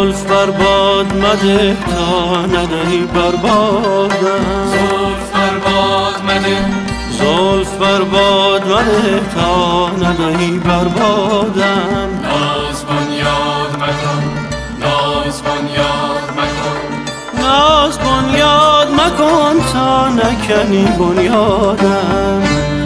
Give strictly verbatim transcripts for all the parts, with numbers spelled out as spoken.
زلف بر باد مده تا ندهی بر بادم، زلف بر باد مده، زلف بر باد مده تا ندهی بر بادم. ناز بنیاد مکن، ناز بنیاد مکن، ناز بنیاد مکن تا نکنی بنیادم.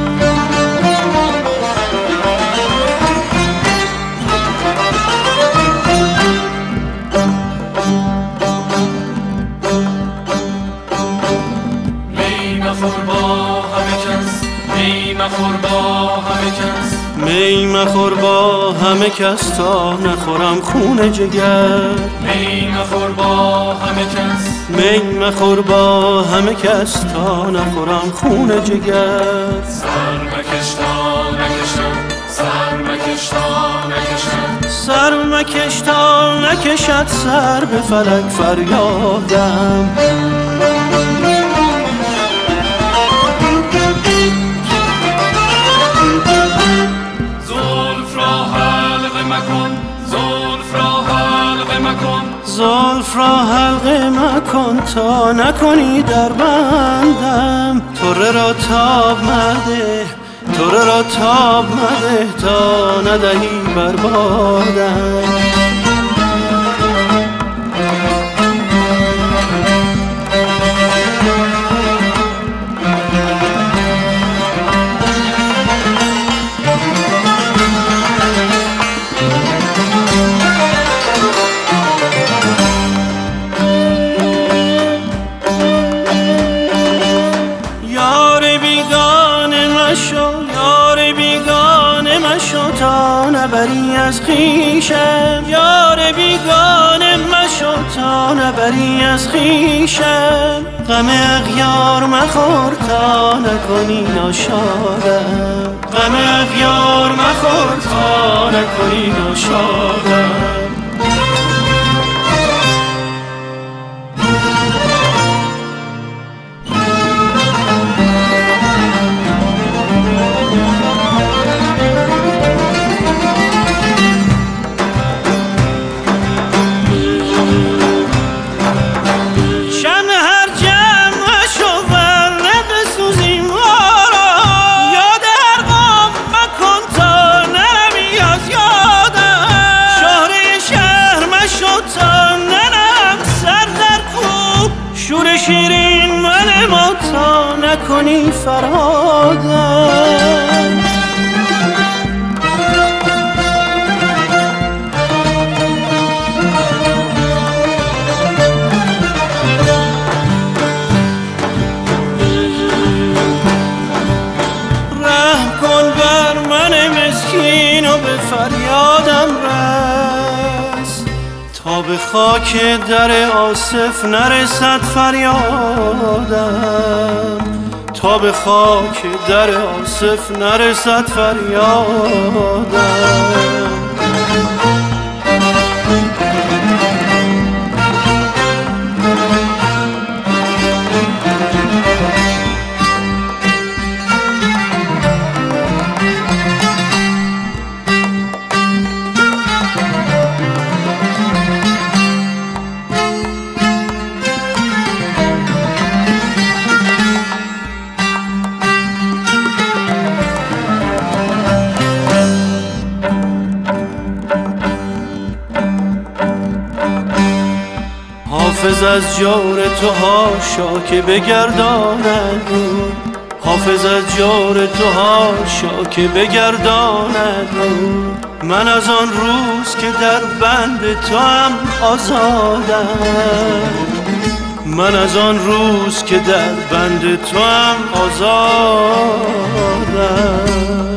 مخور با همه کس، می مخور با همه کس، می مخور با همه کس تا نخورم خون جگر. می مخور با همه کس، می مخور با همه کس تا نخورم خون جگر. سر مکش تا نکشم، سر مکش تا نکشم، سر مکش تا نکشد سر به فلک فریادم. زلف را حلقه مکن تا نکنی در بندم. طره را تاب مده، طره را تاب مده تا ندهی بر بادم. یار بیگانه مشو تا نبری از خویشم، یار بیگانه مشو تا نبری از خویشم. غم اغیار مخور تا نکنی ناشادم، غم اغیار مخور تا نکنی ناشادم. شور شیرین من ما تا نکنی فرادم. رحم کن بر من مسکین و به فریادم رس تا به خاک در آصف نرسد فریادم، تا به خاک در آصف نرسد فریادم. حافظ از جور تو هاشا که بگرداند رو، حافظ از جور تو هاشا که بگرداند رو. من از آن روز که در بند تو هم آزادم، من از آن روز که در بند تو هم آزادم.